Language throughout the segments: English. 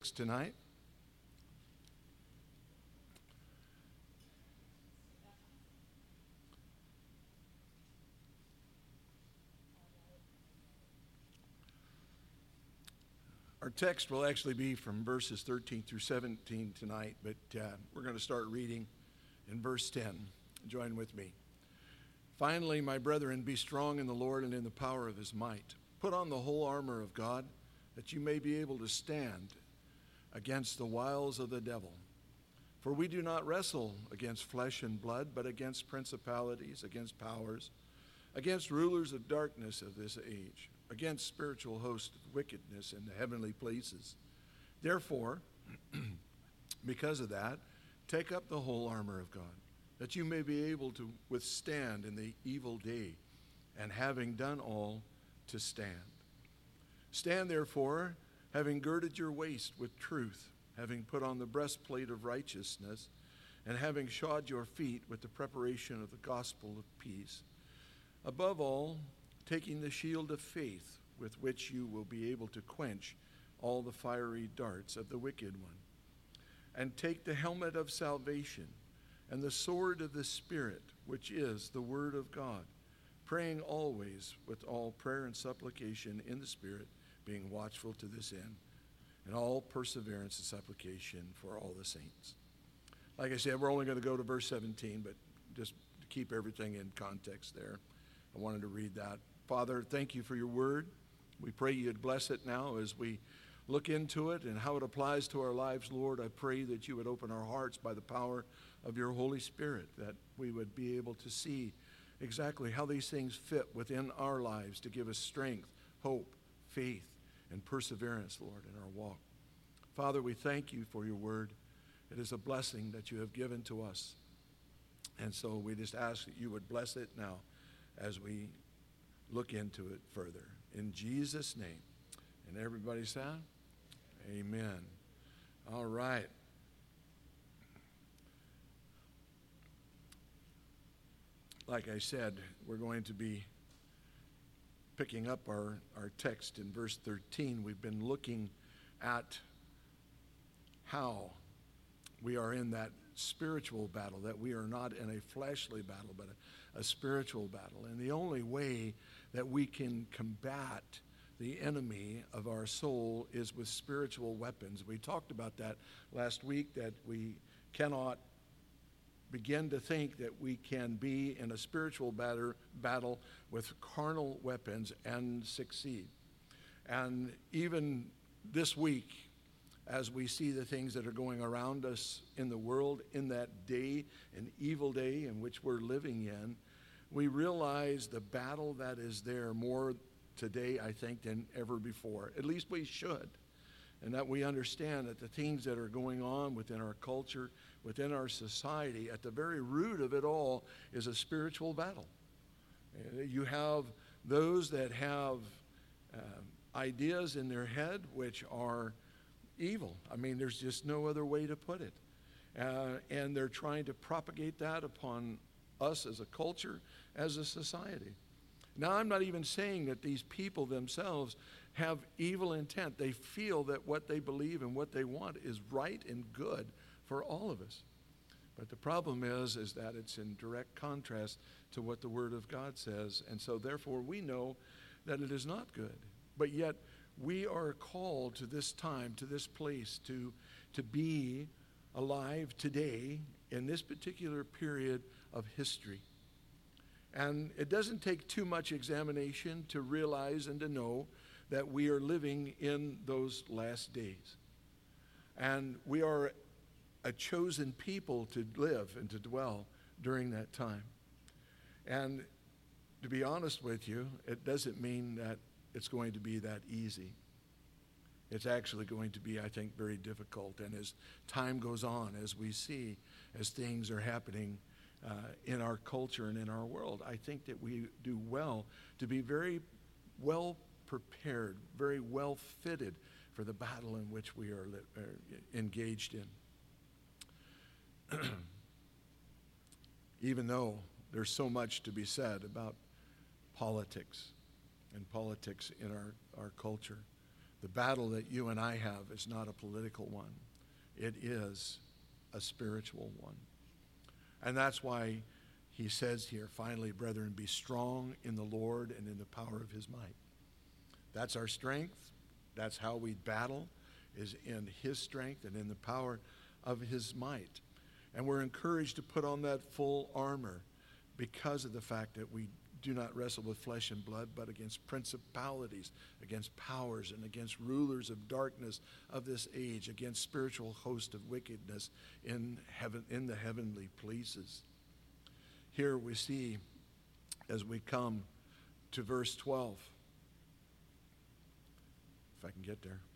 6 tonight. Our text will actually be from verses 13 through 17 tonight, but we're going to start reading in verse 10. Join with me. Finally, my brethren, be strong in the Lord and in the power of his might. Put on the whole armor of God, that you may be able to stand against the wiles of the devil. For we do not wrestle against flesh and blood, but against principalities, against powers, against rulers of darkness of this age, against spiritual hosts of wickedness in the heavenly places. Therefore, because of that, take up the whole armor of God, that you may be able to withstand in the evil day, and having done all, to stand. Stand therefore, having girded your waist with truth, having put on the breastplate of righteousness, and having shod your feet with the preparation of the gospel of peace. Above all, taking the shield of faith, with which you will be able to quench all the fiery darts of the wicked one. And take the helmet of salvation and the sword of the Spirit, which is the word of God, praying always with all prayer and supplication in the Spirit, being watchful to this end, and all perseverance and supplication for all the saints. Like I said, we're only going to go to verse 17, but just to keep everything in context there, I wanted to read that. Father, thank you for your word. We pray you'd bless it now as we look into it and how it applies to our lives, Lord. I pray that you would open our hearts by the power of your Holy Spirit, that we would be able to see exactly how these things fit within our lives to give us strength, hope, faith, and perseverance, Lord, in our walk. Father, we thank you for your word. It is a blessing that you have given to us. And so we just ask that you would bless it now as we look into it further. In Jesus' name. And everybody said, amen. All right. Like I said, we're going to be picking up our text in verse 13. We've been looking at how we are in that spiritual battle, that we are not in a fleshly battle, but a spiritual battle. And the only way that we can combat the enemy of our soul is with spiritual weapons. We talked about that last week, that we cannot begin to think that we can be in a spiritual battle with carnal weapons and succeed. And even this week, as we see the things that are going around us in the world in that day, an evil day in which we're living in, we realize the battle that is there more today, I think, than ever before. At least we should. And that we understand that the things that are going on within our culture, within our society, at the very root of it all is a spiritual battle. You have those that have ideas in their head which are evil. I mean, there's just no other way to put it. And they're trying to propagate that upon us as a culture, as a society. Now, I'm not even saying that these people themselves have evil intent. They feel that what they believe and what they want is right and good for all of us. But the problem is that it's in direct contrast to what the Word of God says. And so therefore we know that it is not good. But yet we are called to this time, to this place, to be alive today in this particular period of history. And it doesn't take too much examination to realize and to know that we are living in those last days. And we are a chosen people to live and to dwell during that time. And to be honest with you, it doesn't mean that it's going to be that easy. It's actually going to be, I think, very difficult. And as time goes on, as we see, as things are happening in our culture and in our world, I think that we do well to be very well prepared, very well fitted for the battle in which we are engaged in. Even though there's so much to be said about politics and politics in our culture, The battle that you and I have is not a political one. It is a spiritual one. And that's why he says here, finally, brethren, be strong in the Lord and in the power of his might. That's our strength. That's how we battle, is in his strength and in the power of his might. And we're encouraged to put on that full armor because of the fact that we do not wrestle with flesh and blood, but against principalities, against powers, and against rulers of darkness of this age, against spiritual hosts of wickedness in heaven, in the heavenly places. Here we see, as we come to verse 12, if I can get there.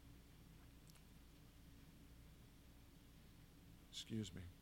Excuse me.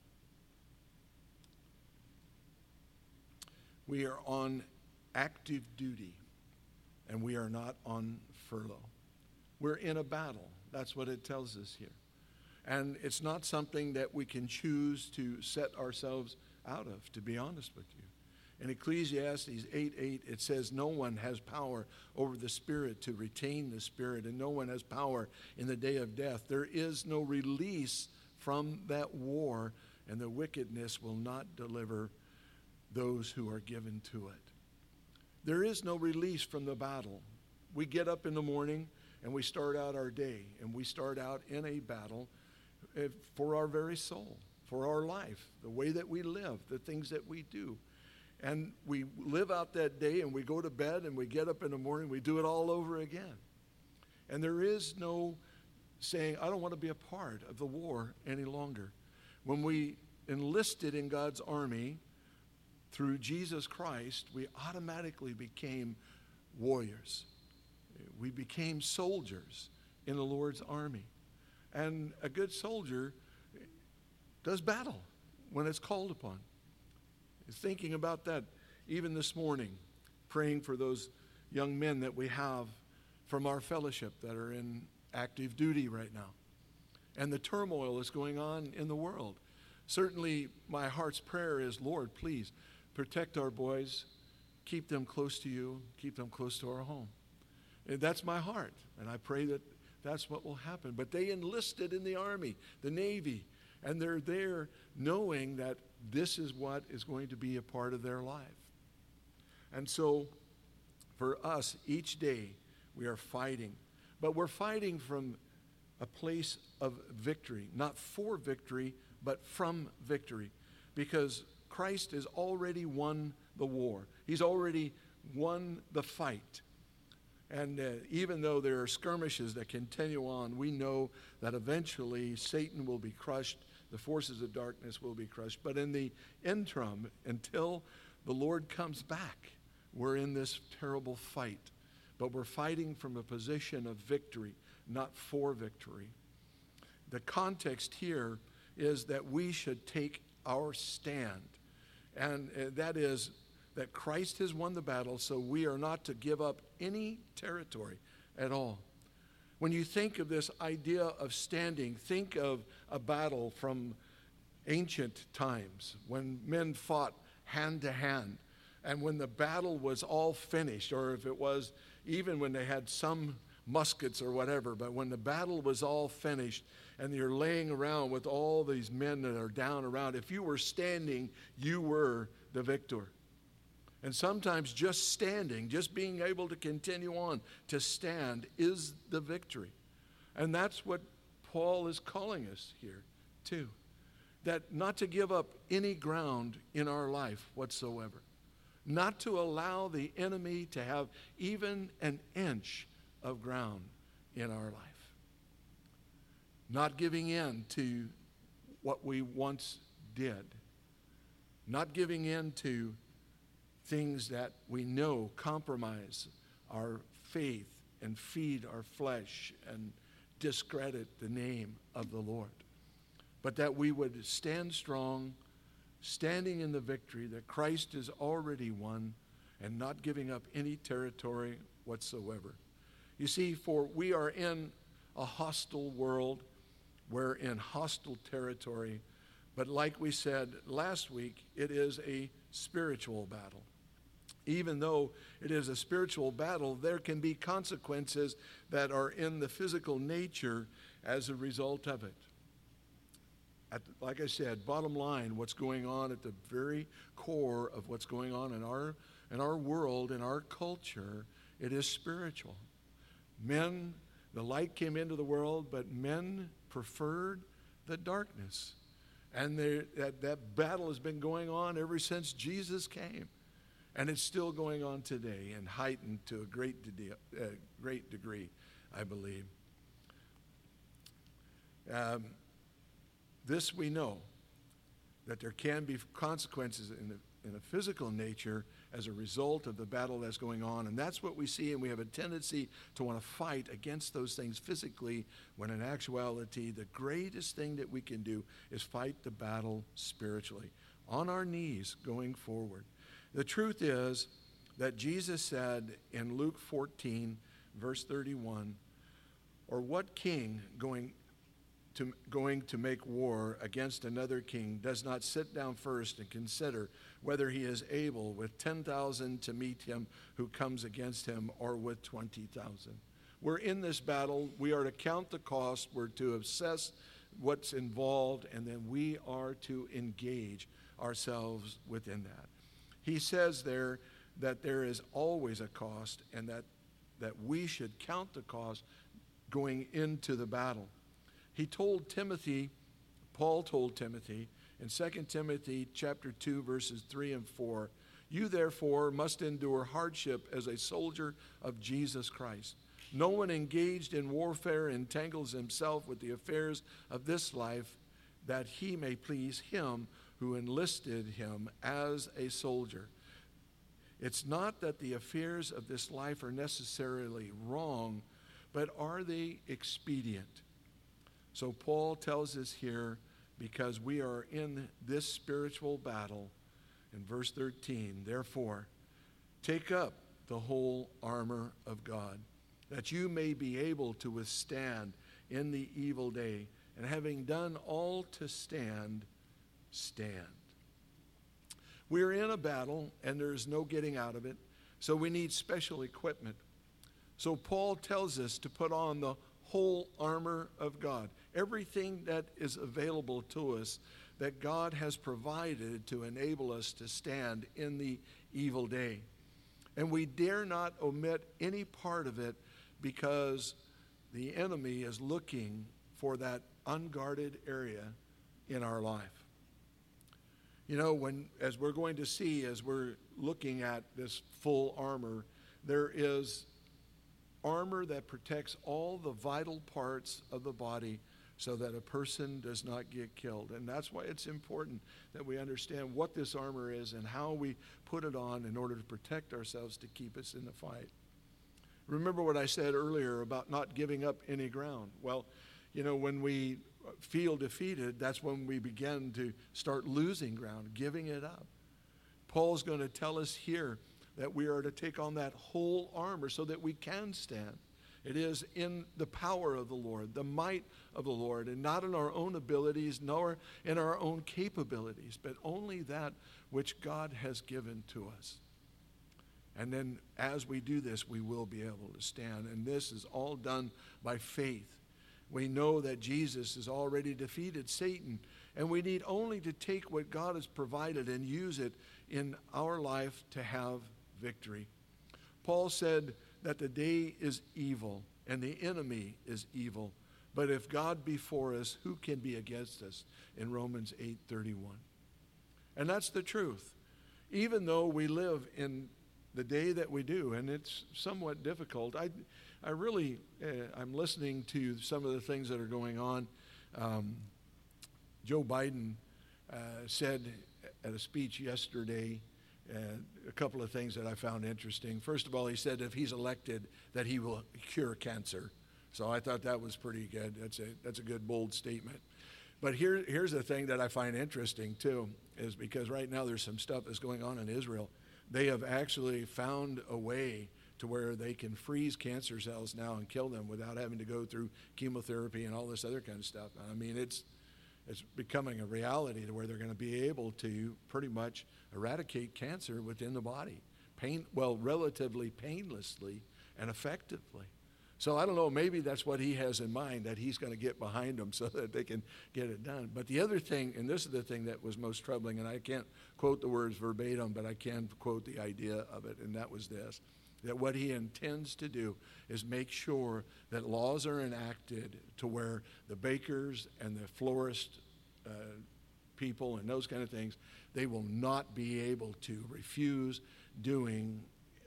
We are on active duty, and we are not on furlough. We're in a battle. That's what it tells us here. And it's not something that we can choose to set ourselves out of, to be honest with you. In Ecclesiastes 8:8, it says, no one has power over the spirit to retain the spirit, and no one has power in the day of death. There is no release from that war, and the wickedness will not deliver those who are given to it. There is no release from the battle. We get up in the morning and we start out our day, and we start out in a battle for our very soul, for our life, the way that we live, the things that we do. And we live out that day, and we go to bed, and we get up in the morning, we do it all over again. And there is no saying, I don't want to be a part of the war any longer. When we enlisted in God's army through Jesus Christ, we automatically became warriors. We became soldiers in the Lord's army. And a good soldier does battle when it's called upon. Thinking about that even this morning, praying for those young men that we have from our fellowship that are in active duty right now, and the turmoil that's going on in the world. Certainly my heart's prayer is, Lord, please protect our boys, keep them close to you, keep them close to our home. And that's my heart, and I pray that that's what will happen. But they enlisted in the Army, the Navy, and they're there knowing that this is what is going to be a part of their life. And so for us, each day we are fighting, but we're fighting from a place of victory, not for victory, but from victory, because Christ has already won the war. He's already won the fight. And even though there are skirmishes that continue on, we know that eventually Satan will be crushed, the forces of darkness will be crushed. But in the interim, until the Lord comes back, we're in this terrible fight. But we're fighting from a position of victory, not for victory. The context here is that we should take our stand. And that is that Christ has won the battle, so we are not to give up any territory at all. When you think of this idea of standing, think of a battle from ancient times when men fought hand to hand. And when the battle was all finished, or if it was even when they had some muskets or whatever, but when the battle was all finished and you're laying around with all these men that are down around, if you were standing, you were the victor. And sometimes just standing, just being able to continue on, to stand, is the victory. And that's what Paul is calling us here too. That not to give up any ground in our life whatsoever. Not to allow the enemy to have even an inch of ground in our life. Not giving in to what we once did. Not giving in to things that we know compromise our faith and feed our flesh and discredit the name of the Lord. But that we would stand strong, standing in the victory that Christ has already won, and not giving up any territory whatsoever. You see, for we are in a hostile world, we're in hostile territory, but like we said last week, it is a spiritual battle. Even though it is a spiritual battle, there can be consequences that are in the physical nature as a result of it. Like I said, bottom line, what's going on at the very core of what's going on in our world, in our culture, it is spiritual. Men, the light came into the world, but men preferred the darkness. And that battle has been going on ever since Jesus came. And it's still going on today and heightened to a great degree, I believe. This we know, that there can be consequences in a physical nature as a result of the battle that's going on. And that's what we see, and we have a tendency to want to fight against those things physically, when in actuality, the greatest thing that we can do is fight the battle spiritually, on our knees going forward. The truth is that Jesus said in Luke 14, verse 31, or what king going to make war against another king does not sit down first and consider whether he is able with 10,000 to meet him who comes against him, or with 20,000. We're in this battle. We are to count the cost. We're to assess what's involved, and then we are to engage ourselves within that. He says there that there is always a cost, and that we should count the cost going into the battle. Paul told Timothy in 2 Timothy chapter 2, verses 3 and 4, you therefore must endure hardship as a soldier of Jesus Christ. No one engaged in warfare entangles himself with the affairs of this life, that he may please him who enlisted him as a soldier. It's not that the affairs of this life are necessarily wrong, but are they expedient? So Paul tells us here, because we are in this spiritual battle, in verse 13, therefore, take up the whole armor of God, that you may be able to withstand in the evil day, and having done all to stand, stand. We're in a battle, and there's no getting out of it, so we need special equipment. So Paul tells us to put on the whole armor of God, everything that is available to us that God has provided to enable us to stand in the evil day. And we dare not omit any part of it, because the enemy is looking for that unguarded area in our life. You know, as we're going to see, as we're looking at this full armor, there is armor that protects all the vital parts of the body so that a person does not get killed. And that's why it's important that we understand what this armor is and how we put it on in order to protect ourselves, to keep us in the fight. Remember what I said earlier about not giving up any ground. Well, you know, when we feel defeated, that's when we begin to start losing ground, giving it up. Paul's going to tell us here that we are to take on that whole armor so that we can stand. It is in the power of the Lord, the might of the Lord, and not in our own abilities, nor in our own capabilities, but only that which God has given to us. And then as we do this, we will be able to stand. And this is all done by faith. We know that Jesus has already defeated Satan, and we need only to take what God has provided and use it in our life to have victory. Paul said that the day is evil and the enemy is evil, but if God be for us, who can be against us? In Romans 8:31. And that's the truth. Even though we live in the day that we do, and it's somewhat difficult. I'm listening to some of the things that are going on. Joe Biden said at a speech yesterday a couple of things that I found interesting. First of all, he said if he's elected that he will cure cancer. So I thought that was pretty good. That's a good, bold statement. But here's the thing that I find interesting too, is because right now there's some stuff that's going on in Israel. They have actually found a way to where they can freeze cancer cells now and kill them without having to go through chemotherapy and all this other kind of stuff. I mean, it's becoming a reality to where they're going to be able to pretty much eradicate cancer within the body, relatively painlessly and effectively. So I don't know, maybe that's what he has in mind, that he's going to get behind them so that they can get it done. But the other thing, and this is the thing that was most troubling, and I can't quote the words verbatim, but I can quote the idea of it, and that was this, that what he intends to do is make sure that laws are enacted to where the bakers and the florist people and those kind of things, they will not be able to refuse doing,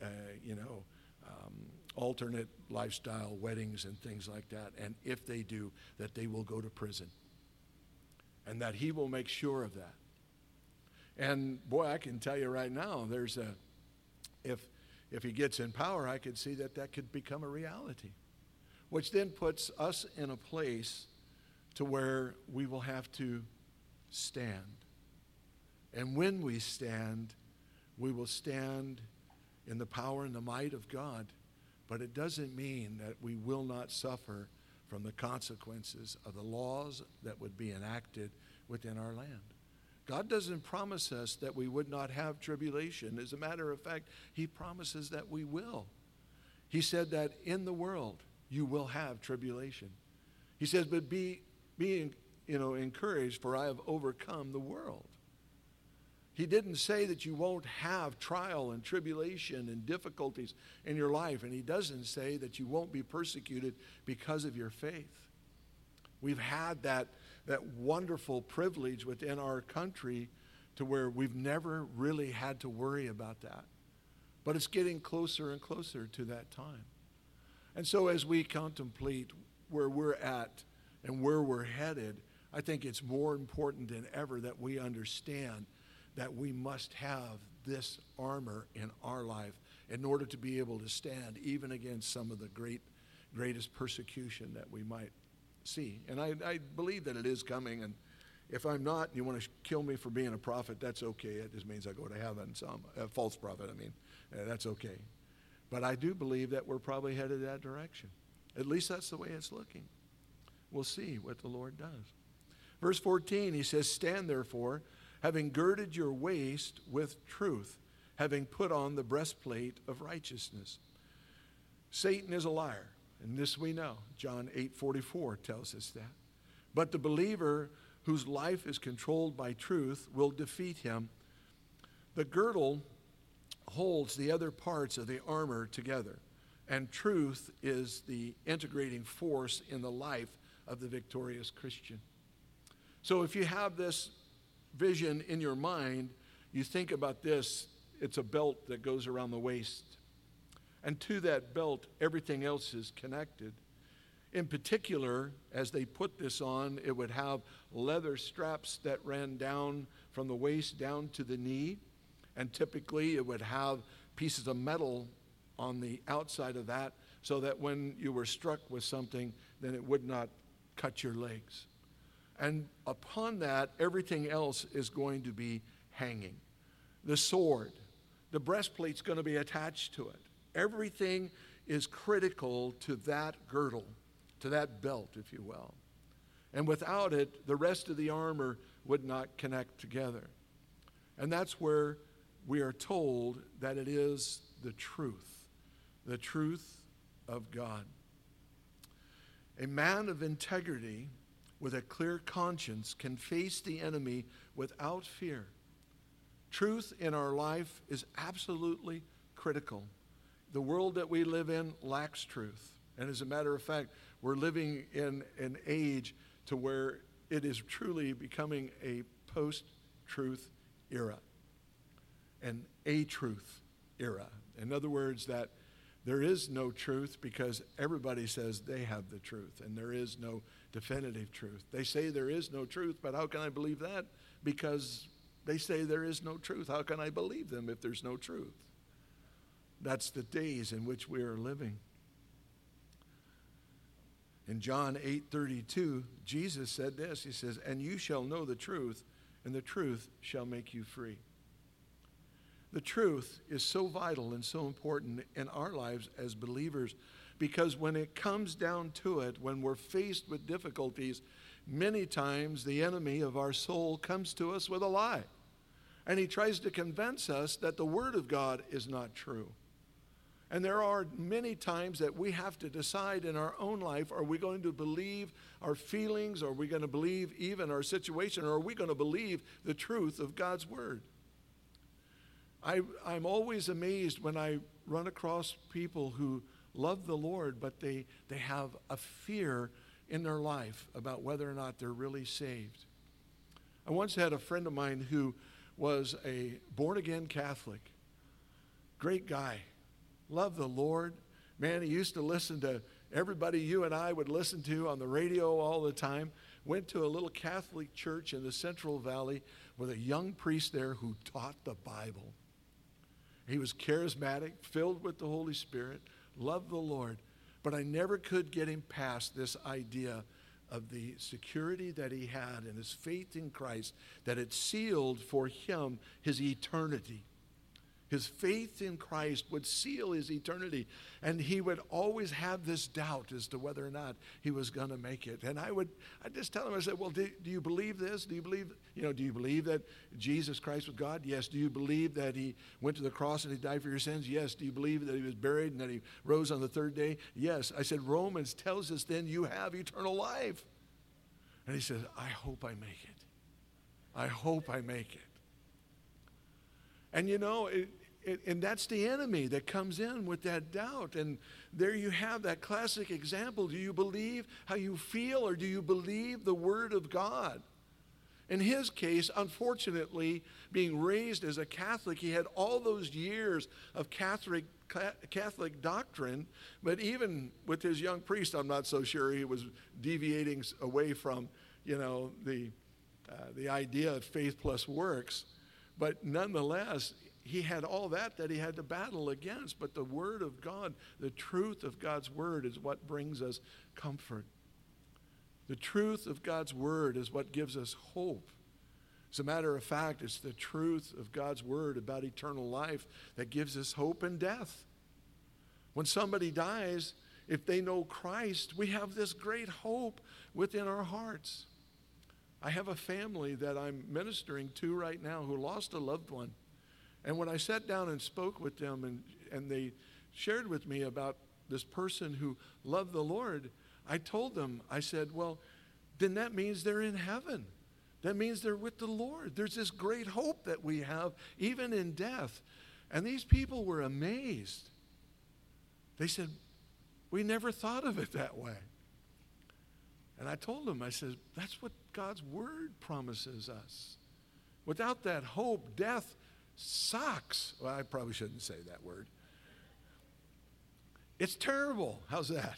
alternate lifestyle weddings and things like that. And if they do, that they will go to prison. And that he will make sure of that. And boy, I can tell you right now, if he gets in power, I could see that could become a reality. Which then puts us in a place to where we will have to stand. And when we stand, we will stand in the power and the might of God. But it doesn't mean that we will not suffer from the consequences of the laws that would be enacted within our land. God doesn't promise us that we would not have tribulation. As a matter of fact, he promises that we will. He said that in the world you will have tribulation. He says, but be encouraged, for I have overcome the world. He didn't say that you won't have trial and tribulation and difficulties in your life. And he doesn't say that you won't be persecuted because of your faith. We've had that wonderful privilege within our country to where we've never really had to worry about that. But it's getting closer and closer to that time. And so as we contemplate where we're at and where we're headed, I think it's more important than ever that we understand that we must have this armor in our life in order to be able to stand even against some of the greatest persecution that we might see. And I believe that it is coming, and if I'm not, and you want to kill me for being a prophet, that's okay. It just means I go to heaven. A false prophet, that's okay. But I do believe that we're probably headed that direction. At least that's the way it's looking. We'll see what the Lord does. Verse 14, he says, stand therefore, having girded your waist with truth, having put on the breastplate of righteousness. Satan is a liar, and this we know. John 8:44 tells us that. But the believer whose life is controlled by truth will defeat him. The girdle holds the other parts of the armor together, and truth is the integrating force in the life of the victorious Christian. So if you have this vision in your mind, you think about this. It's a belt that goes around the waist. And to that belt, everything else is connected. In particular, as they put this on, it would have leather straps that ran down from the waist down to the knee. And typically, it would have pieces of metal on the outside of that so that when you were struck with something, then it would not cut your legs. And upon that, everything else is going to be hanging. The sword, the breastplate's going to be attached to it. Everything is critical to that girdle, to that belt, if you will. And without it, the rest of the armor would not connect together. And that's where we are told that it is the truth of God. A man of integrity with a clear conscience can face the enemy without fear. Truth in our life is absolutely critical. The world that we live in lacks truth. And as a matter of fact, we're living in an age to where it is truly becoming a post-truth era, an a-truth era. In other words, that there is no truth because everybody says they have the truth, and there is no definitive truth. They say there is no truth, but how can I believe that? Because they say there is no truth. How can I believe them if there's no truth? That's the days in which we are living. In John 8:32, Jesus said this. He says, and you shall know the truth, and the truth shall make you free. The truth is so vital and so important in our lives as believers, because when it comes down to it, when we're faced with difficulties, many times the enemy of our soul comes to us with a lie. And he tries to convince us that the Word of God is not true. And there are many times that we have to decide in our own life, are we going to believe our feelings? Are we going to believe even our situation? Or are we going to believe the truth of God's Word? I'm always amazed when I run across people who love the Lord, but they have a fear in their life about whether or not they're really saved. I once had a friend of mine who was a born-again Catholic. Great guy. Loved the Lord. Man, he used to listen to everybody you and I would listen to on the radio all the time. Went to a little Catholic church in the Central Valley with a young priest there who taught the Bible. He was charismatic, filled with the Holy Spirit, loved the Lord. But I never could get him past this idea of the security that he had and his faith in Christ, that it sealed for him his eternity. His faith in Christ would seal his eternity. And he would always have this doubt as to whether or not he was going to make it. And I'd just tell him, I said, well, do you believe this? Do you believe that Jesus Christ was God? Yes. Do you believe that he went to the cross and he died for your sins? Yes. Do you believe that he was buried and that he rose on the third day? Yes. I said, Romans tells us then you have eternal life. And he said, I hope I make it. I hope I make it. And and that's the enemy that comes in with that doubt. And there you have that classic example. Do you believe how you feel, or do you believe the Word of God? In his case, unfortunately, being raised as a Catholic, he had all those years of Catholic doctrine, but even with his young priest, I'm not so sure he was deviating away from, the idea of faith plus works. But nonetheless, he had all that he had to battle against. But the Word of God, the truth of God's Word is what brings us comfort. The truth of God's Word is what gives us hope. As a matter of fact, it's the truth of God's Word about eternal life that gives us hope in death. When somebody dies, if they know Christ, we have this great hope within our hearts. I have a family that I'm ministering to right now who lost a loved one. And when I sat down and spoke with them and they shared with me about this person who loved the Lord, I told them, I said, well, then that means they're in heaven. That means they're with the Lord. There's this great hope that we have even in death. And these people were amazed. They said, we never thought of it that way. And I told them, I said, that's what God's Word promises us. Without that hope, death sucks. Well, I probably shouldn't say that word. It's terrible. How's that?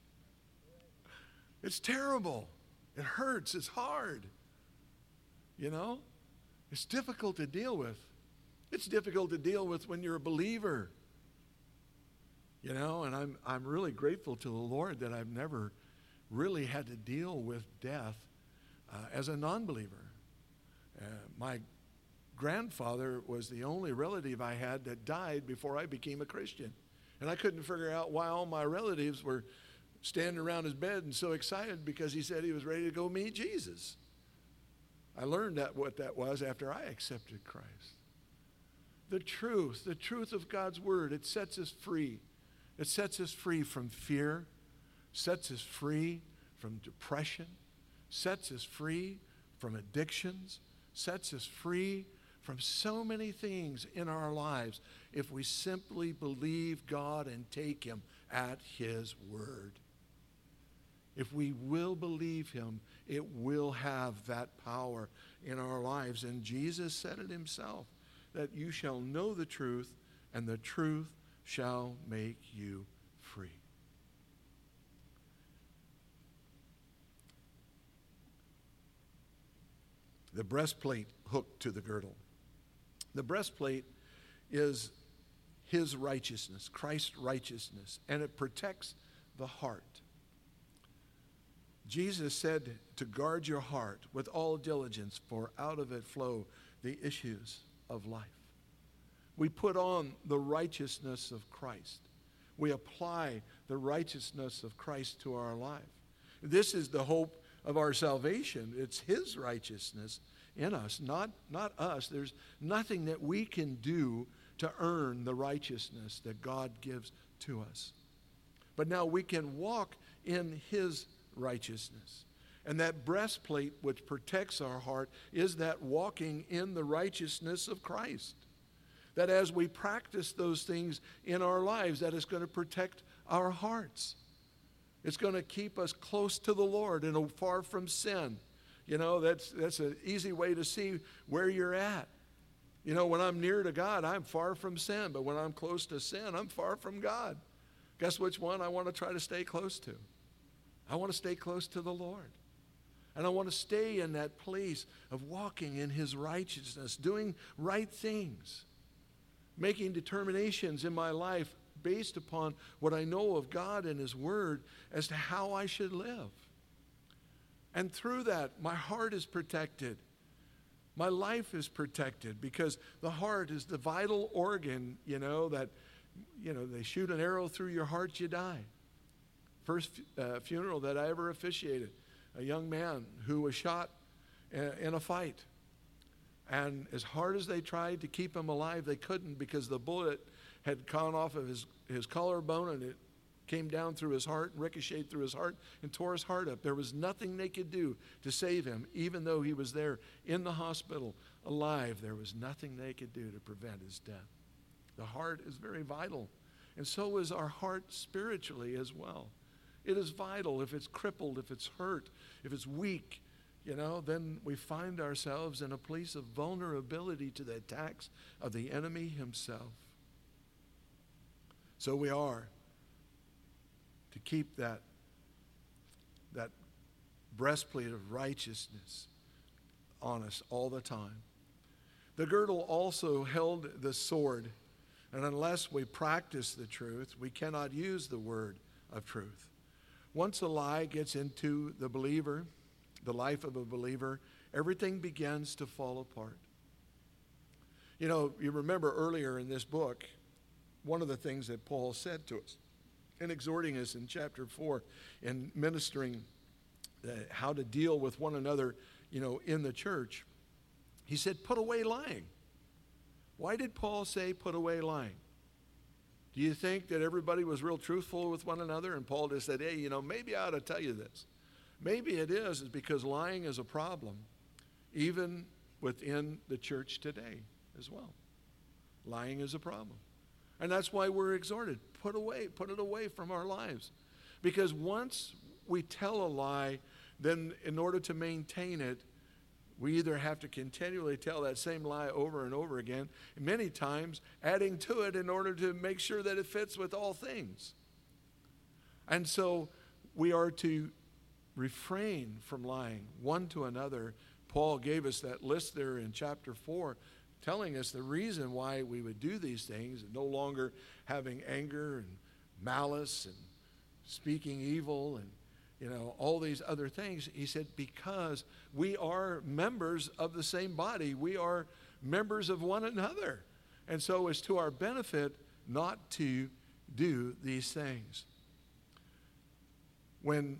It's terrible. It hurts. It's hard. It's difficult to deal with. It's difficult to deal with when you're a believer. And I'm really grateful to the Lord that I've never really had to deal with death as a non-believer. My grandfather was the only relative I had that died before I became a Christian. And I couldn't figure out why all my relatives were standing around his bed and so excited because he said he was ready to go meet Jesus. I learned what that was after I accepted Christ. The truth of God's Word, it sets us free. It sets us free from fear, sets us free from depression, sets us free from addictions, sets us free from so many things in our lives if we simply believe God and take Him at His word. If we will believe Him, it will have that power in our lives. And Jesus said it Himself, that you shall know the truth, and the truth shall make you free. The breastplate hooked to the girdle. The breastplate is His righteousness, Christ's righteousness, and it protects the heart. Jesus said to guard your heart with all diligence, for out of it flow the issues of life. We put on the righteousness of Christ. We apply the righteousness of Christ to our life. This is the hope of our salvation. It's His righteousness. in us, not us. There's nothing that we can do to earn the righteousness that God gives to us. But now we can walk in his righteousness. And that breastplate which protects our heart is that walking in the righteousness of Christ. That as we practice those things in our lives, that is going to protect our hearts. It's going to keep us close to the Lord and far from sin. You know, that's an easy way to see where you're at. You know, when I'm near to God, I'm far from sin. But when I'm close to sin, I'm far from God. Guess which one I want to try to stay close to? I want to stay close to the Lord. And I want to stay in that place of walking in his righteousness, doing right things, making determinations in my life based upon what I know of God and his word as to how I should live. And through that, my heart is protected. My life is protected because the heart is the vital organ, that, they shoot an arrow through your heart, you die. First funeral that I ever officiated, a young man who was shot in a fight. And as hard as they tried to keep him alive, they couldn't because the bullet had gone off of his collarbone and it came down through his heart and ricocheted through his heart and tore his heart up. There was nothing they could do to save him, even though he was there in the hospital alive. There was nothing they could do to prevent his death. The heart is very vital, and so is our heart spiritually as well. It is vital. If it's crippled, if it's hurt, if it's weak, then we find ourselves in a place of vulnerability to the attacks of the enemy himself. So we are to keep that breastplate of righteousness on us all the time. The girdle also held the sword, and unless we practice the truth, we cannot use the word of truth. Once a lie gets into the believer, the life of a believer, everything begins to fall apart. You remember earlier in this book, one of the things that Paul said to us in exhorting us in chapter 4 in ministering how to deal with one another, in the church, he said, put away lying. Why did Paul say put away lying? Do you think that everybody was real truthful with one another? And Paul just said, hey, maybe I ought to tell you this. Maybe it is because lying is a problem, even within the church today as well. Lying is a problem. And that's why we're exhorted, put it away from our lives. Because once we tell a lie, then in order to maintain it, we either have to continually tell that same lie over and over again, and many times adding to it in order to make sure that it fits with all things. And so we are to refrain from lying one to another. Paul gave us that list there in chapter 4, telling us the reason why we would do these things, and no longer having anger and malice and speaking evil and all these other things. He said, because we are members of the same body. We are members of one another. And so it's to our benefit not to do these things. When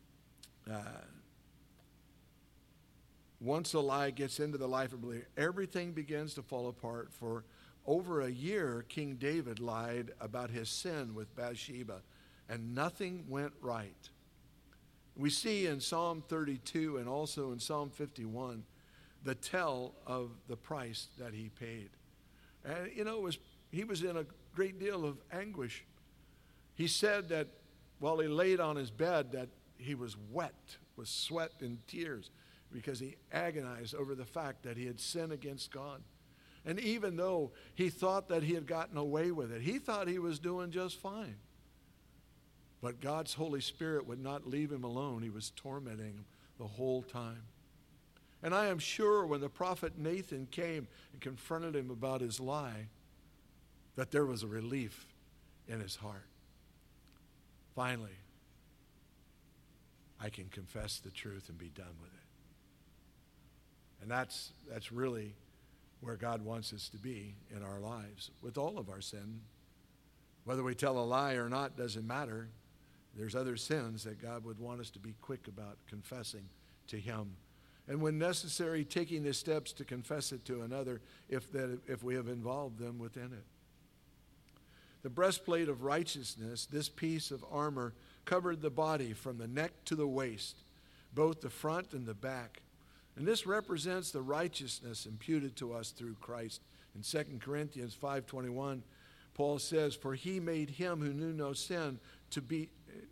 once a lie gets into the life of a believer, everything begins to fall apart. For over a year, King David lied about his sin with Bathsheba, and nothing went right. We see in Psalm 32 and also in Psalm 51 the tell of the price that he paid. And, he was in a great deal of anguish. He said that while he laid on his bed that he was wet with sweat and tears because he agonized over the fact that he had sinned against God. And even though he thought that he had gotten away with it, he thought he was doing just fine. But God's Holy Spirit would not leave him alone. He was tormenting him the whole time. And I am sure when the prophet Nathan came and confronted him about his lie, that there was a relief in his heart. Finally, I can confess the truth and be done with it. And that's really where God wants us to be in our lives with all of our sin. Whether we tell a lie or not doesn't matter. There's other sins that God would want us to be quick about confessing to him. and when necessary, taking the steps to confess it to another if we have involved them within it. The breastplate of righteousness, this piece of armor, covered the body from the neck to the waist, both the front and the back. And this represents the righteousness imputed to us through Christ. In 2 Corinthians 5:21, Paul says, "For he made him who knew no sin to be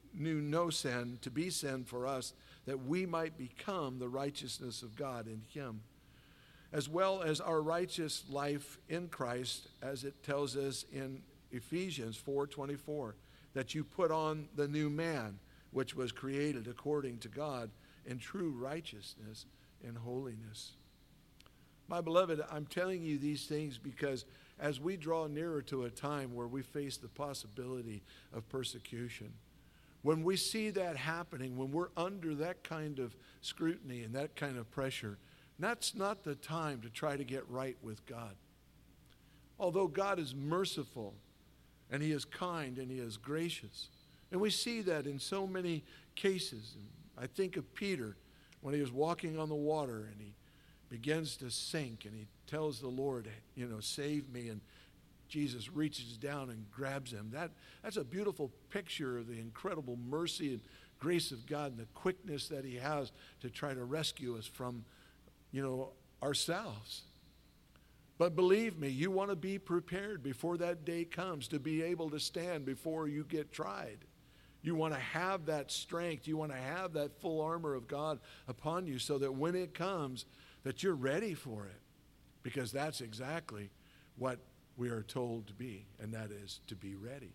sin for us, that we might become the righteousness of God in him." As well as our righteous life in Christ, as it tells us in Ephesians 4:24, that you put on the new man, which was created according to God in true righteousness and holiness. My beloved, I'm telling you these things because as we draw nearer to a time where we face the possibility of persecution, when we see that happening, when we're under that kind of scrutiny and that kind of pressure, that's not the time to try to get right with God. Although God is merciful, and he is kind, and he is gracious. And we see that in so many cases. And I think of Peter when he was walking on the water and he begins to sink and he tells the Lord, save me. And Jesus reaches down and grabs him. That's a beautiful picture of the incredible mercy and grace of God and the quickness that he has to try to rescue us from, ourselves. But believe me, you want to be prepared before that day comes to be able to stand before you get tried. You want to have that strength. You want to have that full armor of God upon you so that when it comes, that you're ready for it. Because that's exactly what we are told to be, and that is to be ready.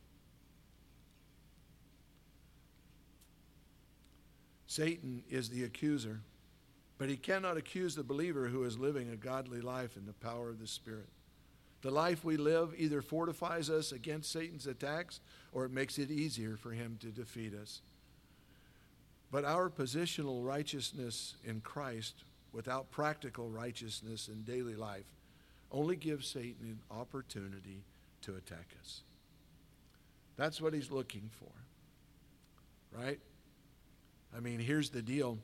Satan is the accuser. But he cannot accuse the believer who is living a godly life in the power of the Spirit. The life we live either fortifies us against Satan's attacks or it makes it easier for him to defeat us. But our positional righteousness in Christ without practical righteousness in daily life only gives Satan an opportunity to attack us. That's what he's looking for, right? I mean, here's the deal.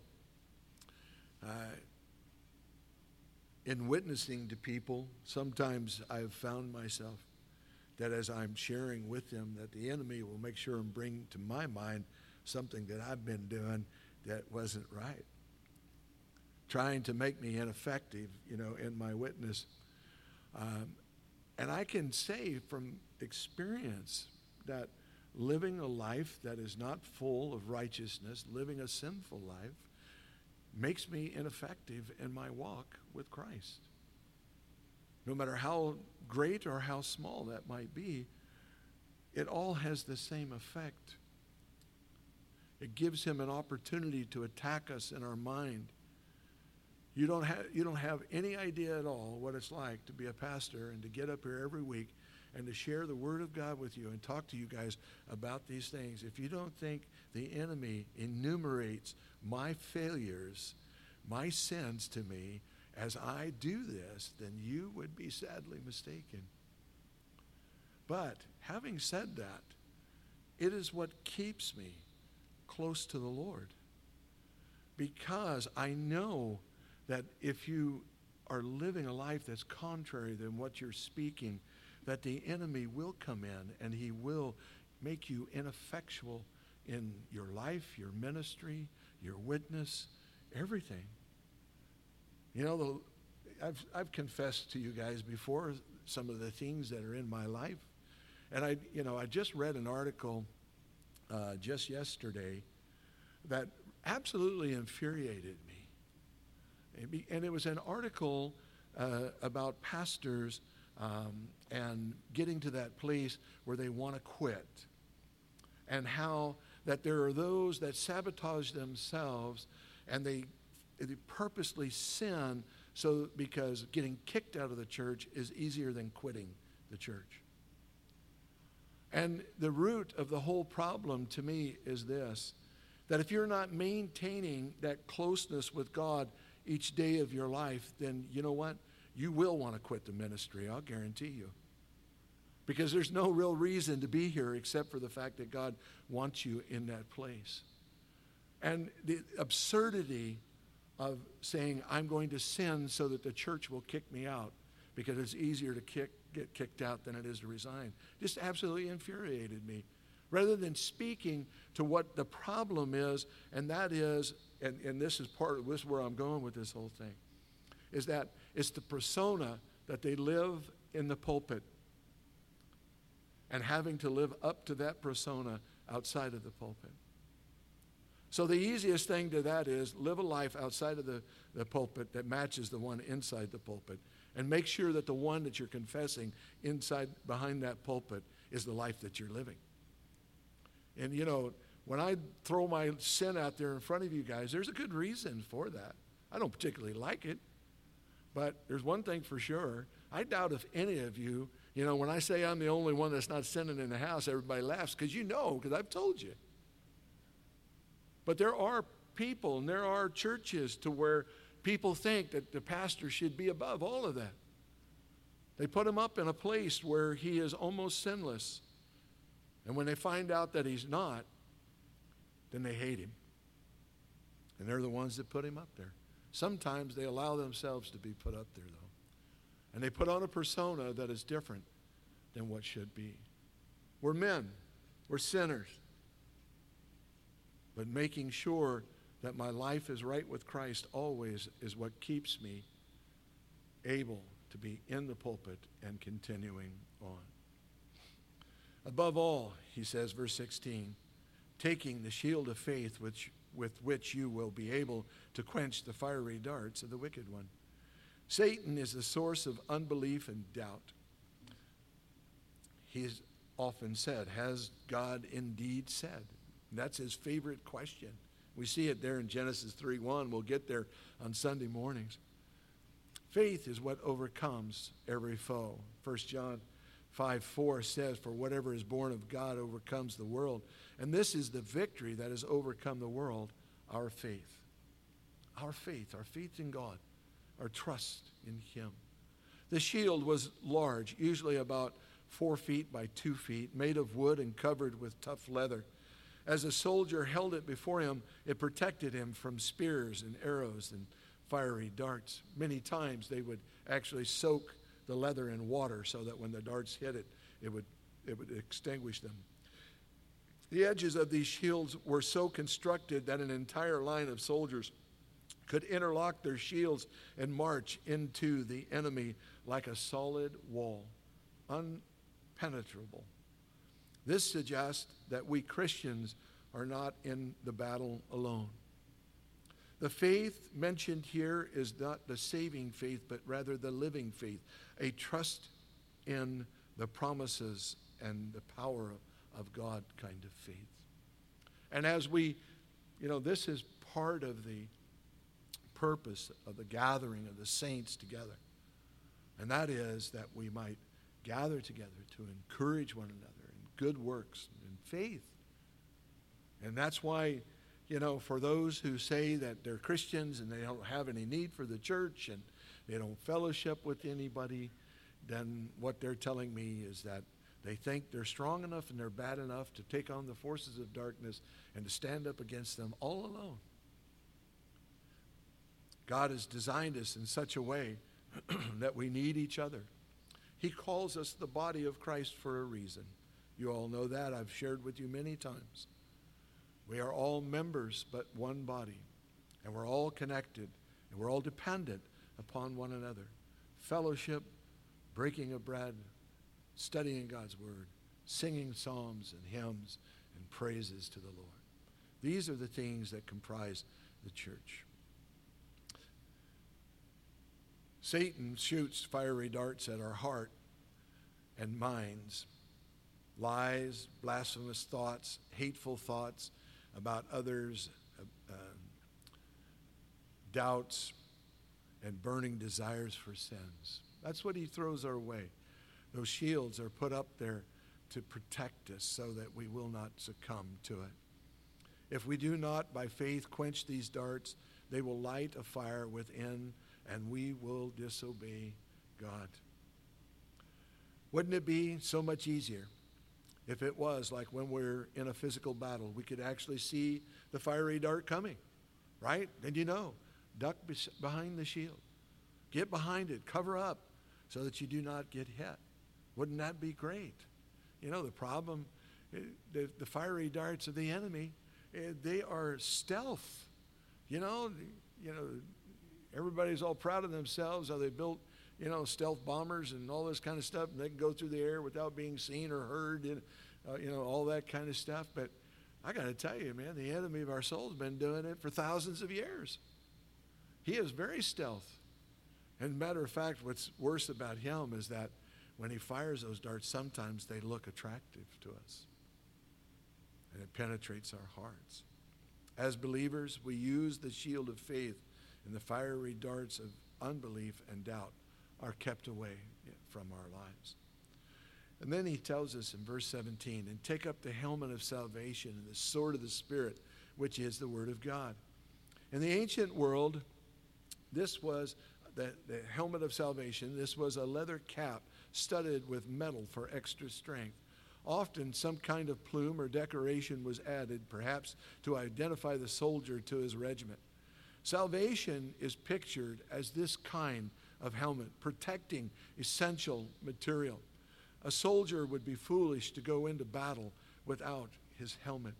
In witnessing to people, sometimes I've found myself that as I'm sharing with them, that the enemy will make sure and bring to my mind something that I've been doing that wasn't right, trying to make me ineffective, in my witness. And I can say from experience that living a life that is not full of righteousness, living a sinful life, makes me ineffective in my walk with Christ. No matter how great or how small that might be, it all has the same effect. It gives him an opportunity to attack us in our mind. You don't have any idea at all what it's like to be a pastor and to get up here every week and to share the Word of God with you and talk to you guys about these things. If you don't think the enemy enumerates my failures, my sins to me as I do this, then you would be sadly mistaken. But having said that, it is what keeps me close to the Lord. Because I know that if you are living a life that's contrary than what you're speaking, that the enemy will come in and he will make you ineffectual in your life, your ministry, your witness, everything. I've confessed to you guys before some of the things that are in my life. And I just read an article just yesterday that absolutely infuriated me. And it was an article about pastors and getting to that place where they want to quit. And how that there are those that sabotage themselves and they purposely sin because getting kicked out of the church is easier than quitting the church. And the root of the whole problem to me is this, that if you're not maintaining that closeness with God each day of your life, then you know what? You will want to quit the ministry, I'll guarantee you. Because there's no real reason to be here except for the fact that God wants you in that place. And the absurdity of saying, I'm going to sin so that the church will kick me out, because it's easier to get kicked out than it is to resign. Just absolutely infuriated me. Rather than speaking to what the problem is, and that is, and this is where I'm going with this whole thing, is that it's the persona that they live in the pulpit, and having to live up to that persona outside of the pulpit. So the easiest thing to that is live a life outside of the pulpit that matches the one inside the pulpit, and make sure that the one that you're confessing behind that pulpit is the life that you're living. And when I throw my sin out there in front of you guys, there's a good reason for that. I don't particularly like it, but there's one thing for sure. I doubt if any of you, when I say I'm the only one that's not sinning in the house, everybody laughs, because I've told you. But there are people and there are churches to where people think that the pastor should be above all of that. They put him up in a place where he is almost sinless. And when they find out that he's not, then they hate him. And they're the ones that put him up there. Sometimes they allow themselves to be put up there, though. And they put on a persona that is different than what should be. We're men. We're sinners. But making sure that my life is right with Christ always is what keeps me able to be in the pulpit and continuing on. Above all, he says, verse 16, taking the shield of faith with which you will be able to quench the fiery darts of the wicked one. Satan is the source of unbelief and doubt. He's often said, has God indeed said? That's his favorite question. We see it there in Genesis 3:1. We'll get there on Sunday mornings. Faith is what overcomes every foe. 1 John 5:4 says, for whatever is born of God overcomes the world. And this is the victory that has overcome the world, our faith. Our faith in God, our trust in him. The shield was large, usually about 4 feet by 2 feet, made of wood and covered with tough leather. As a soldier held it before him, it protected him from spears and arrows and fiery darts. Many times they would actually soak the leather in water so that when the darts hit it, it would extinguish them. The edges of these shields were so constructed that an entire line of soldiers could interlock their shields and march into the enemy like a solid wall, unpenetrable. This suggests that we Christians are not in the battle alone. The faith mentioned here is not the saving faith, but rather the living faith, a trust in the promises and the power of God kind of faith. And as we, this is part of the purpose of the gathering of the saints together. And that is that we might gather together to encourage one another in good works and faith. And that's why, for those who say that they're Christians and they don't have any need for the church and they don't fellowship with anybody, then what they're telling me is that they think they're strong enough and they're bad enough to take on the forces of darkness and to stand up against them all alone. God has designed us in such a way that we need each other. He calls us the body of Christ for a reason. You all know that. I've shared with you many times. We are all members but one body, and we're all connected, and we're all dependent upon one another. Fellowship, breaking of bread, studying God's word, singing psalms and hymns and praises to the Lord. These are the things that comprise the church. Satan shoots fiery darts at our heart and minds. Lies, blasphemous thoughts, hateful thoughts about others, doubts, and burning desires for sins. That's what he throws our way. Those shields are put up there to protect us so that we will not succumb to it. If we do not, by faith, quench these darts, they will light a fire within, and we will disobey God. Wouldn't it be so much easier if it was like when we're in a physical battle, we could actually see the fiery dart coming, right? Then Duck behind the shield. Get behind it. Cover up so that you do not get hit. Wouldn't that be great? You know, the problem, the fiery darts of the enemy, they are stealth. You know, everybody's all proud of themselves, how they built, stealth bombers and all this kind of stuff, and they can go through the air without being seen or heard, all that kind of stuff. But I got to tell you, man, the enemy of our soul has been doing it for thousands of years. He is very stealth. And matter of fact, what's worse about him is that when he fires those darts, sometimes they look attractive to us. And it penetrates our hearts. As believers, we use the shield of faith, and the fiery darts of unbelief and doubt are kept away from our lives. And then he tells us in verse 17, and take up the helmet of salvation and the sword of the Spirit, which is the word of God. In the ancient world, this was the helmet of salvation. This was a leather cap studded with metal for extra strength. Often some kind of plume or decoration was added, perhaps to identify the soldier to his regiment. Salvation is pictured as this kind of helmet, protecting essential material. A soldier would be foolish to go into battle without his helmet.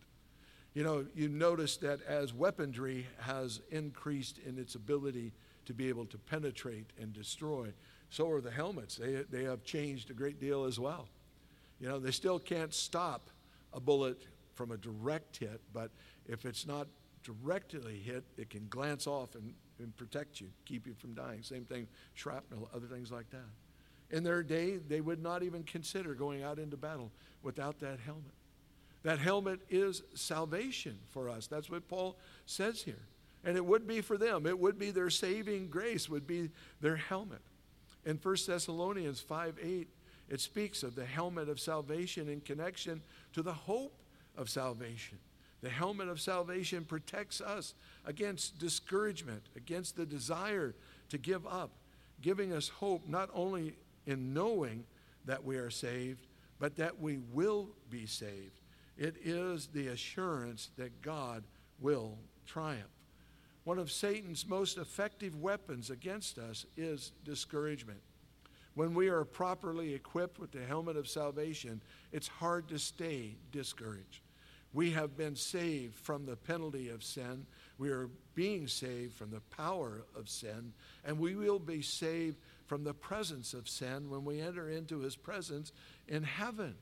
You notice that as weaponry has increased in its ability to be able to penetrate and destroy, so are the helmets. They have changed a great deal as well. They still can't stop a bullet from a direct hit, but if it's not directly hit, it can glance off and protect you, keep you from dying. Same thing, shrapnel, other things like that. In their day, they would not even consider going out into battle without that helmet. That helmet is salvation for us. That's what Paul says here. And it would be for them. It would be their saving grace, would be their helmet. In 1 Thessalonians 5:8, it speaks of the helmet of salvation in connection to the hope of salvation. The helmet of salvation protects us against discouragement, against the desire to give up, giving us hope not only in knowing that we are saved, but that we will be saved. It is the assurance that God will triumph. One of Satan's most effective weapons against us is discouragement. When we are properly equipped with the helmet of salvation, it's hard to stay discouraged. We have been saved from the penalty of sin. We are being saved from the power of sin, and we will be saved from the presence of sin when we enter into his presence in heaven.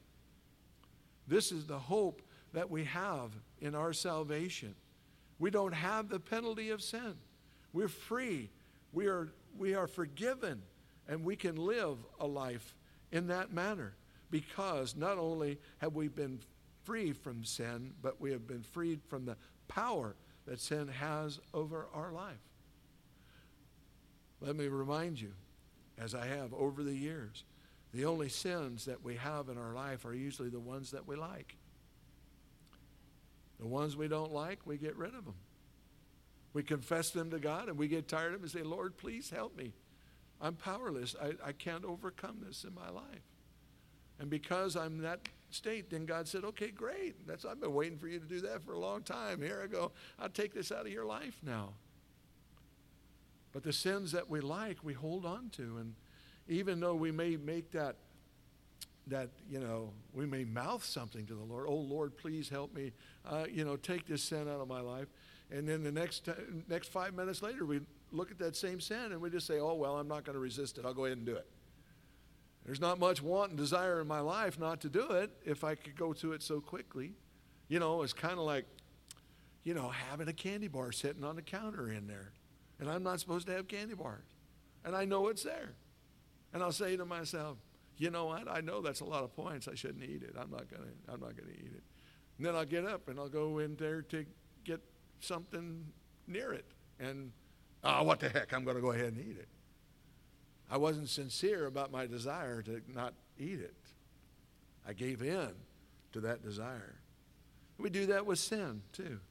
This is the hope that we have in our salvation. We don't have the penalty of sin. We're free. We are forgiven, and we can live a life in that manner because not only have we been free from sin, but we have been freed from the power that sin has over our life. Let me remind you, as I have over the years, the only sins that we have in our life are usually the ones that we like. The ones we don't like, we get rid of them. We confess them to God, and we get tired of them and say, Lord, please help me. I'm powerless. I can't overcome this in my life. And because I'm in that state, then God said, okay, great. I've been waiting for you to do that for a long time. Here I go. I'll take this out of your life now. But the sins that we like, we hold on to. And even though we may make that we may mouth something to the Lord, oh, Lord, please help me, take this sin out of my life. And then the next 5 minutes later, we look at that same sin and we just say, oh, well, I'm not going to resist it. I'll go ahead and do it. There's not much want and desire in my life not to do it if I could go to it so quickly. It's kind of like, having a candy bar sitting on the counter in there. And I'm not supposed to have candy bars. And I know it's there. And I'll say to myself, you know what? I know that's a lot of points. I shouldn't eat it. I'm not gonna eat it. And then I'll get up and I'll go in there to get something near it. And, what the heck? I'm going to go ahead and eat it. I wasn't sincere about my desire to not eat it. I gave in to that desire. We do that with sin, too.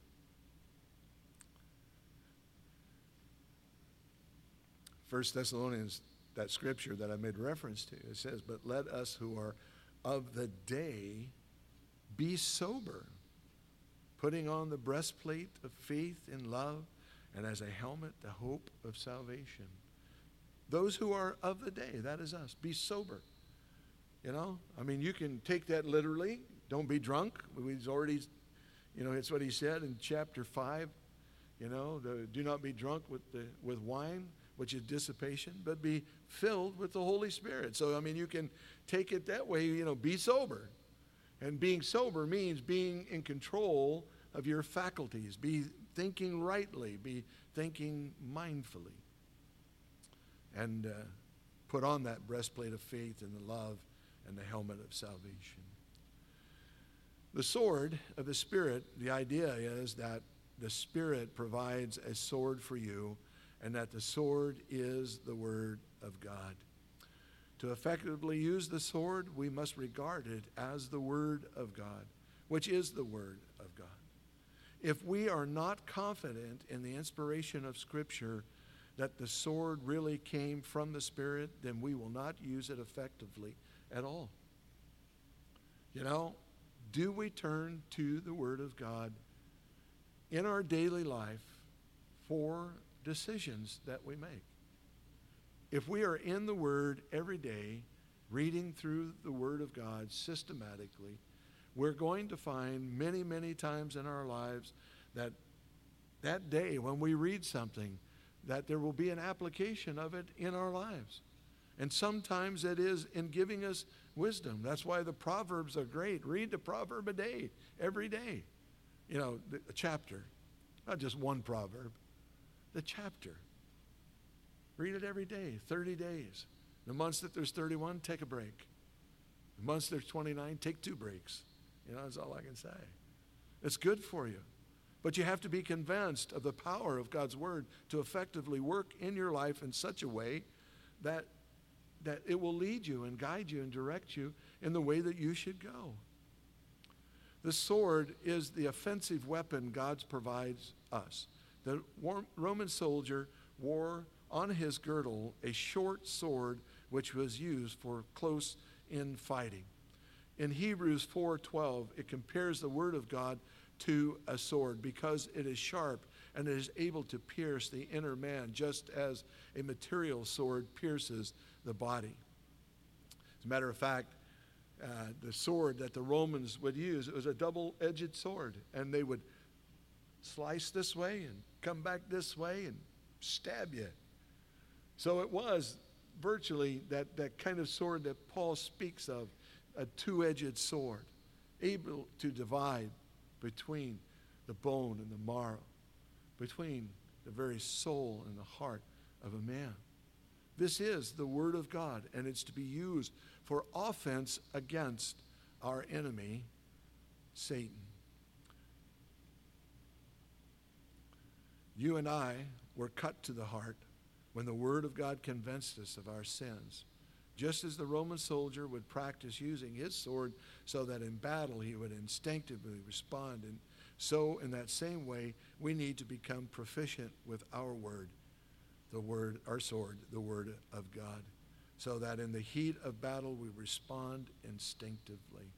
1 Thessalonians, that scripture that I made reference to, it says, but let us who are of the day be sober, putting on the breastplate of faith and love and as a helmet, the hope of salvation. Those who are of the day, that is us, be sober. You know, I mean, you can take that literally. Don't be drunk. He's already, it's what he said in chapter 5. Do not be drunk with wine, which is dissipation, but be filled with the Holy Spirit. So, I mean, you can take it that way, be sober. And being sober means being in control of your faculties. Be thinking rightly. Be thinking mindfully. And put on that breastplate of faith and the love and the helmet of salvation. The sword of the Spirit, the idea is that the Spirit provides a sword for you, and that the sword is the Word of God. To effectively use the sword, we must regard it as the Word of God, which is the Word of God. If we are not confident in the inspiration of Scripture, that the sword really came from the Spirit, then we will not use it effectively at all. Do we turn to the Word of God in our daily life for decisions that we make? If we are in the Word every day, reading through the Word of God systematically, we're going to find many, many times in our lives that day when we read something, that there will be an application of it in our lives. And sometimes it is in giving us wisdom. That's why the Proverbs are great. Read the proverb a day, every day. A chapter, not just one proverb, the chapter. Read it every day, 30 days. The months that there's 31, take a break. The months there's 29, take 2 breaks. That's all I can say. It's good for you. But you have to be convinced of the power of God's Word to effectively work in your life in such a way that it will lead you and guide you and direct you in the way that you should go. The sword is the offensive weapon God provides us. The Roman soldier wore on his girdle a short sword which was used for close-in fighting. In Hebrews 4:12, it compares the Word of God to a sword because it is sharp and it is able to pierce the inner man just as a material sword pierces the body. As a matter of fact, the sword that the Romans would use, it was a double-edged sword, and they would slice this way and come back this way and stab you. So it was virtually that kind of sword that Paul speaks of, a two-edged sword, able to divide between the bone and the marrow, between the very soul and the heart of a man. This is the Word of God, and it's to be used for offense against our enemy, Satan. You and I were cut to the heart when the Word of God convinced us of our sins, just as the Roman soldier would practice using his sword so that in battle he would instinctively respond. And so in that same way, we need to become proficient with our word, our sword, the Word of God, so that in the heat of battle we respond instinctively.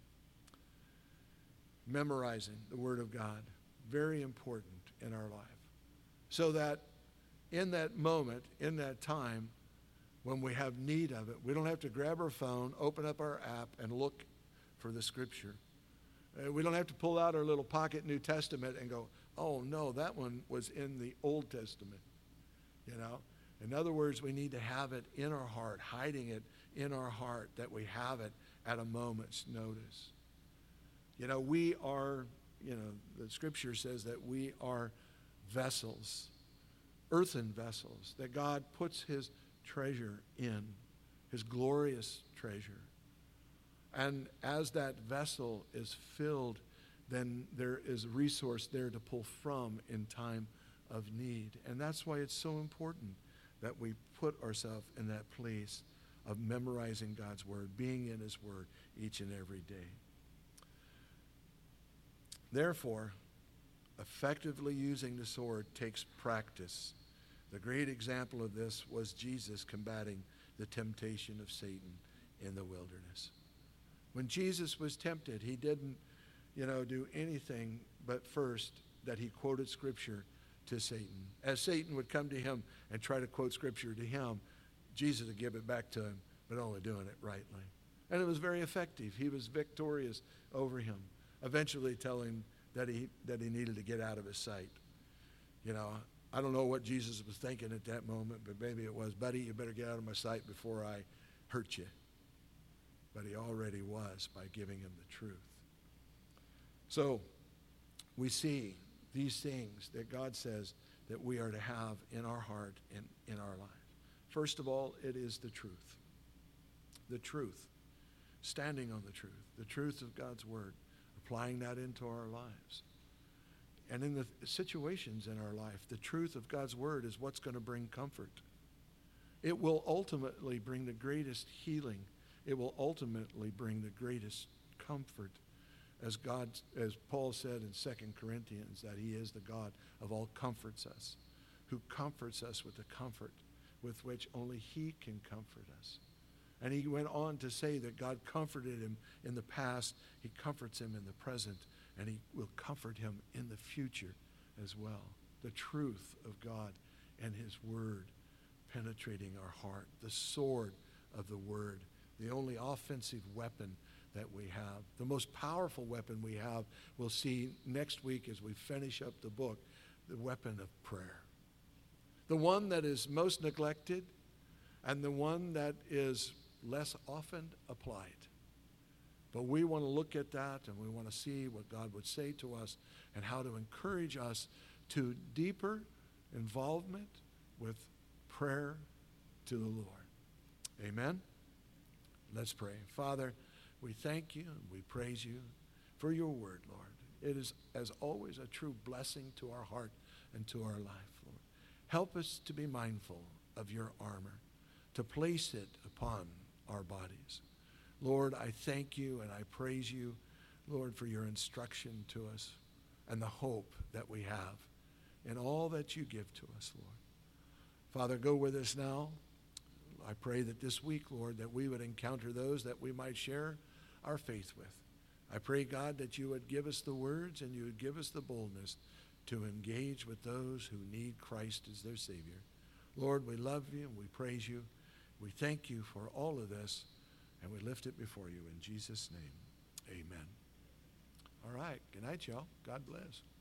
Memorizing the Word of God, very important in our life, so that in that moment, in that time, when we have need of it, we don't have to grab our phone, open up our app, and look for the Scripture. We don't have to pull out our little pocket New Testament and go, oh no, that one was in the Old Testament. In other words, we need to have it in our heart, hiding it in our heart, that we have it at a moment's notice. We are, the Scripture says that we are vessels, earthen vessels, that God puts His treasure in, His glorious treasure. And as that vessel is filled, then there is a resource there to pull from in time of need. And that's why it's so important that we put ourselves in that place of memorizing God's Word, being in His Word each and every day. Therefore, effectively using the sword takes practice. The great example of this was Jesus combating the temptation of Satan in the wilderness. When Jesus was tempted, He didn't, do anything but first that He quoted Scripture to Satan. As Satan would come to him and try to quote Scripture to him, Jesus would give it back to him, but only doing it rightly. And it was very effective. He was victorious over him, eventually telling that he needed to get out of his sight. You know, I don't know what Jesus was thinking at that moment, but maybe it was, buddy, you better get out of my sight before I hurt you. But he already was by giving him the truth. So we see these things that God says that we are to have in our heart and in our life. First of all, it is the truth. The truth. Standing on the truth of God's word, applying that into our lives. And in the situations in our life, the truth of God's word is what's going to bring comfort. It will ultimately bring the greatest healing. It will ultimately bring the greatest comfort. As Paul said in 2 Corinthians, that he is the God of all comforts us, who comforts us with the comfort with which only he can comfort us. And he went on to say that God comforted him in the past, he comforts him in the present, and he will comfort him in the future as well. The truth of God and his word penetrating our heart, the sword of the word, the only offensive weapon that we have, the most powerful weapon we have, we'll see next week as we finish up the book, the weapon of prayer. The one that is most neglected and the one that is less often applied. But we want to look at that and we want to see what God would say to us and how to encourage us to deeper involvement with prayer to the Lord. Amen? Let's pray. Father, we thank you and we praise you for your word, Lord. It is, as always, a true blessing to our heart and to our life, Lord. Help us to be mindful of your armor, to place it upon our bodies. Lord, I thank you and I praise you, Lord, for your instruction to us and the hope that we have in all that you give to us, Lord. Father, go with us now. I pray that this week, Lord, that we would encounter those that we might share our faith with. I pray, God, that you would give us the words and you would give us the boldness to engage with those who need Christ as their Savior. Lord, we love you and we praise you. We thank you for all of this, and we lift it before you in Jesus' name. Amen. All right. Good night, y'all. God bless.